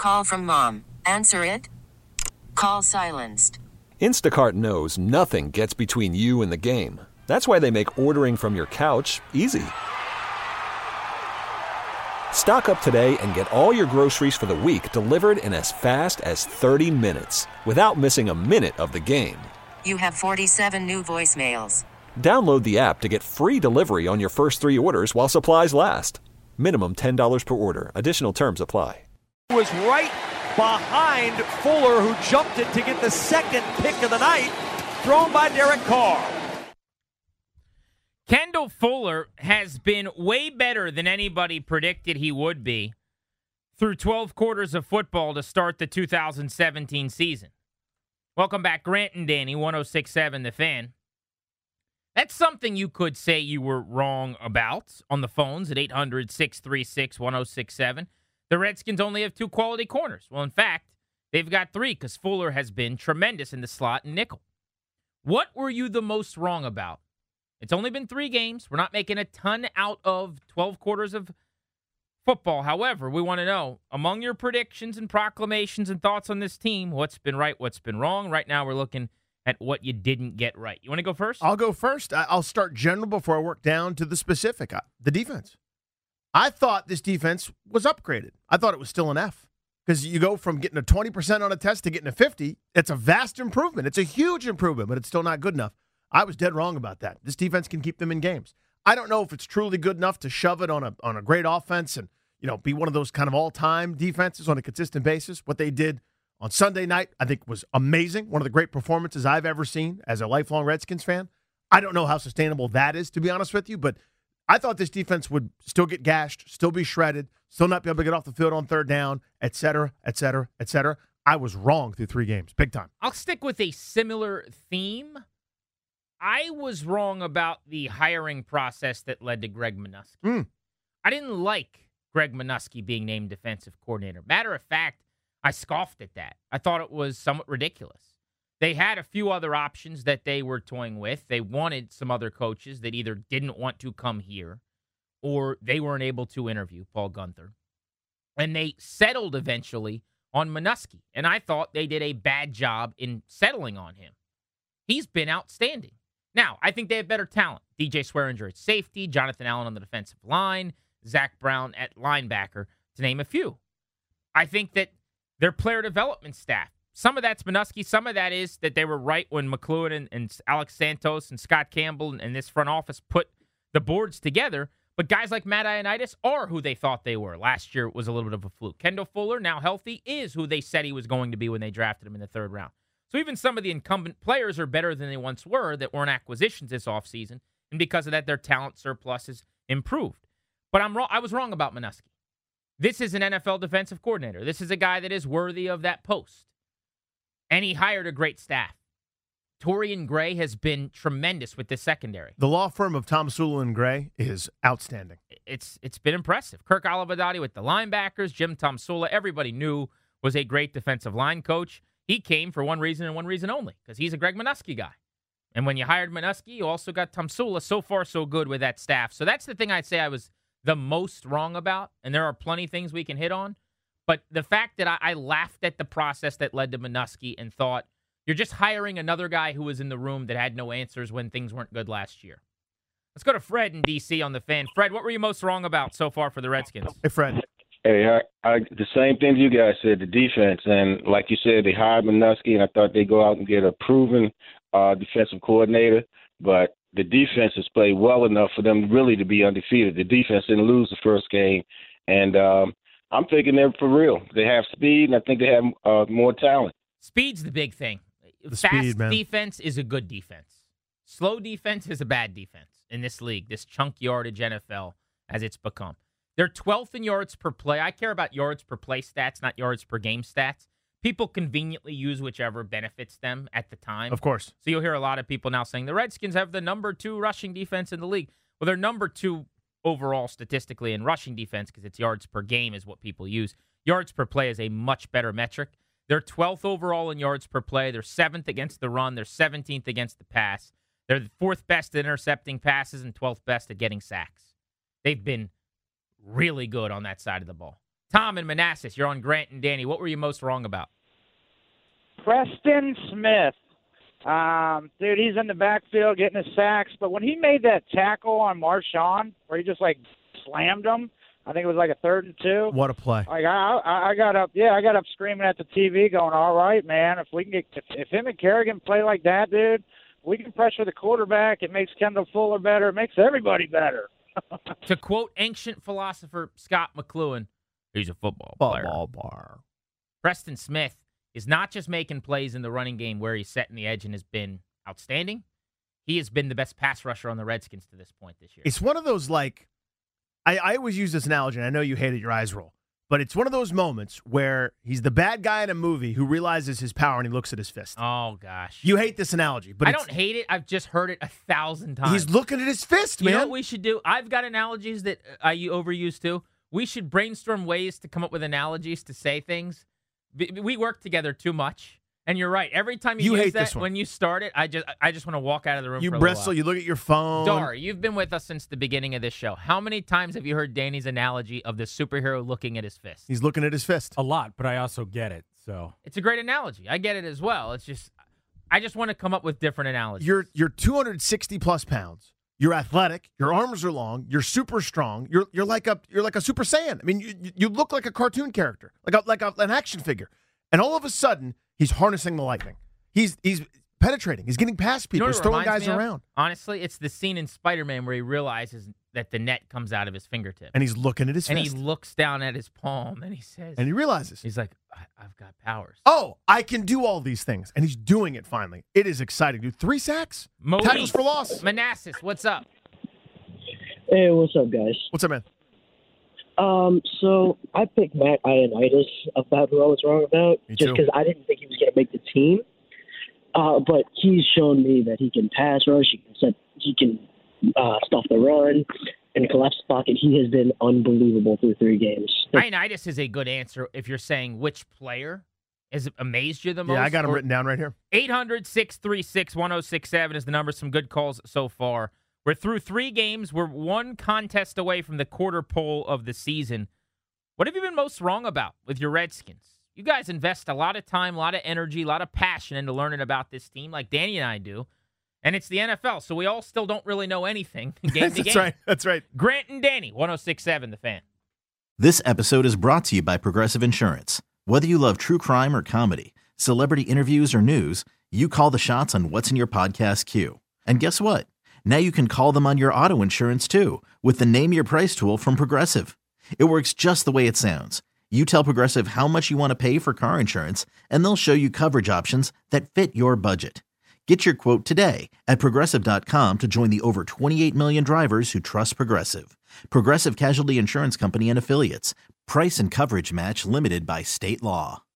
Call from mom. Answer it. Call silenced. Instacart knows nothing gets between you and the game. That's why they make ordering from your couch easy. Stock up today and get all your groceries for the week delivered in as fast as 30 minutes without missing a minute of the game. You have 47 new voicemails. Download the app to get free delivery on your first 3 orders while supplies last. Minimum $10 per order. Additional terms apply. Was right behind Fuller, who jumped it to get the second pick of the night, thrown by Derek Carr. Kendall Fuller has been way better than anybody predicted he would be through 12 quarters of football to start the 2017 season. Welcome back, Grant and Danny, 106.7 The Fan. That's something you could say you were wrong about on the phones at 800-636-1067. The Redskins only have 2 quality corners. Well, in fact, they've got 3 because Fuller has been tremendous in the slot and nickel. What were you the most wrong about? It's only been 3 games. We're not making a ton out of 12 quarters of football. However, we want to know, among your predictions and proclamations and thoughts on this team, what's been right, what's been wrong. Right now, we're looking at what you didn't get right. You want to go first? I'll go first. I'll start general before I work down to the specific. The defense. I thought this defense was upgraded. I thought it was still an F. Because you go from getting a 20% on a test to getting a 50. It's a vast improvement. It's a huge improvement, but it's still not good enough. I was dead wrong about that. This defense can keep them in games. I don't know if it's truly good enough to shove it on a great offense and, be one of those kind of all-time defenses on a consistent basis. What they did on Sunday night, I think, was amazing. One of the great performances I've ever seen as a lifelong Redskins fan. I don't know how sustainable that is, to be honest with you, but I thought this defense would still get gashed, still be shredded, still not be able to get off the field on third down, et cetera, et cetera, et cetera. I was wrong through 3 games, big time. I'll stick with a similar theme. I was wrong about the hiring process that led to Greg Manusky. I didn't like Greg Manusky being named defensive coordinator. Matter of fact, I scoffed at that. I thought it was somewhat ridiculous. They had a few other options that they were toying with. They wanted some other coaches that either didn't want to come here or they weren't able to interview Paul Gunther. And they settled eventually on Manusky. And I thought they did a bad job in settling on him. He's been outstanding. Now, I think they have better talent. DJ Swearinger at safety, Jonathan Allen on the defensive line, Zach Brown at linebacker, to name a few. I think that their player development staff, some of that's Manusky, some of that is that they were right when McLuhan and Alex Santos and Scott Campbell and this front office put the boards together. But guys like Matt Ioannidis are who they thought they were. Last year it was a little bit of a fluke. Kendall Fuller, now healthy, is who they said he was going to be when they drafted him in the 3rd round. So even some of the incumbent players are better than they once were that weren't acquisitions this offseason, and because of that, their talent surplus has improved. But I was wrong about Manusky. This is an NFL defensive coordinator. This is a guy that is worthy of that post. And he hired a great staff. Torian Gray has been tremendous with this secondary. The law firm of Tom Sula and Gray is outstanding. It's been impressive. Kirk Olivadotti with the linebackers, Jim Tomsula, everybody knew was a great defensive line coach. He came for one reason and one reason only, because he's a Greg Manusky guy. And when you hired Manusky, you also got Tomsula. So far, so good with that staff. So that's the thing I'd say I was the most wrong about, and there are plenty of things we can hit on. But the fact that I laughed at the process that led to Manusky and thought, you're just hiring another guy who was in the room that had no answers when things weren't good last year. Let's go to Fred in D.C. on the Fan. Fred, what were you most wrong about so far for the Redskins? Hey, Fred. Hey, I the same things you guys said, the defense. And like you said, they hired Manusky, and I thought they'd go out and get a proven defensive coordinator. But the defense has played well enough for them really to be undefeated. The defense didn't lose the first game. And I'm thinking they're for real. They have speed, and I think they have more talent. Speed's the big thing. Fast defense is a good defense. Slow defense is a bad defense in this league, this chunk yardage NFL as it's become. They're 12th in yards per play. I care about yards per play stats, not yards per game stats. People conveniently use whichever benefits them at the time. Of course. So you'll hear a lot of people now saying the Redskins have the number 2 rushing defense in the league. Well, they're number 2 overall statistically in rushing defense because it's yards per game is what people use. Yards per play is a much better metric. They're 12th overall in yards per play. They're 7th against the run. They're 17th against the pass. They're the 4th best at intercepting passes and 12th best at getting sacks. They've been really good on that side of the ball. Tom in Manassas, you're on Grant and Danny. What were you most wrong about? Preston Smith. Dude, he's in the backfield getting his sacks, but when he made that tackle on Marshawn, where he just slammed him, I think it was 3rd and 2. What a play! I got up screaming at the TV, going, "All right, man, if we can if him and Kerrigan play like that, dude, we can pressure the quarterback. It makes Kendall Fuller better. It makes everybody better." To quote ancient philosopher Scott McLuhan, he's a football player. Preston Smith is not just making plays in the running game where he's setting the edge and has been outstanding. He has been the best pass rusher on the Redskins to this point this year. It's one of those I always use this analogy, and I know you hate it, your eyes roll. But it's one of those moments where he's the bad guy in a movie who realizes his power and he looks at his fist. Oh, gosh. You hate this analogy. But I don't hate it. I've just heard it 1,000 times. He's looking at his fist, man. You know what we should do? I've got analogies that I overuse too. We should brainstorm ways to come up with analogies to say things. We work together too much. And you're right. Every time you use hate that, this one. when you start it, I just want to walk out of the room. You for a bristle. little You look at your phone. Dar, you've been with us since the beginning of this show. How many times have you heard Danny's analogy of the superhero looking at his fist? He's looking at his fist. A lot, but I also get it. So It's a great analogy. I get it as well. It's just I just want to come up with different analogies. You're 260 plus pounds. You're athletic. Your arms are long. You're super strong. You're like a Super Saiyan. I mean, you look like a cartoon character, like an action figure. And all of a sudden, he's harnessing the lightning. He's penetrating. He's getting past people. He's throwing guys around. Honestly, it's the scene in Spider-Man where he realizes that the net comes out of his fingertip. And he's looking at his fist. fist. And he looks down at his palm and he says... And he realizes. He's like, I've got powers. Oh, I can do all these things. And he's doing it finally. It is exciting, dude. 3 sacks. Tackles for loss. Manassas, what's up? Hey, what's up, guys? What's up, man? So I picked Matt Ioannidis about who I was wrong about, just because I didn't think he was going to make the team. But he's shown me that he can pass rush, he can stuff the run, and collapse the pocket. He has been unbelievable through 3 games. Ioannidis is a good answer if you're saying which player has amazed you the most. Yeah, I got him written down right here. 800-636-1067 is the number. Some good calls so far. We're through 3 games. We're 1 contest away from the quarter pole of the season. What have you been most wrong about with your Redskins? You guys invest a lot of time, a lot of energy, a lot of passion into learning about this team like Danny and I do. And it's the NFL, so we all still don't really know anything game to game. That's right. Grant and Danny, 106.7 The Fan. This episode is brought to you by Progressive Insurance. Whether you love true crime or comedy, celebrity interviews or news, you call the shots on what's in your podcast queue. And guess what? Now you can call them on your auto insurance too with the Name Your Price tool from Progressive. It works just the way it sounds. You tell Progressive how much you want to pay for car insurance, and they'll show you coverage options that fit your budget. Get your quote today at Progressive.com to join the over 28 million drivers who trust Progressive. Progressive Casualty Insurance Company and Affiliates. Price and coverage match limited by state law.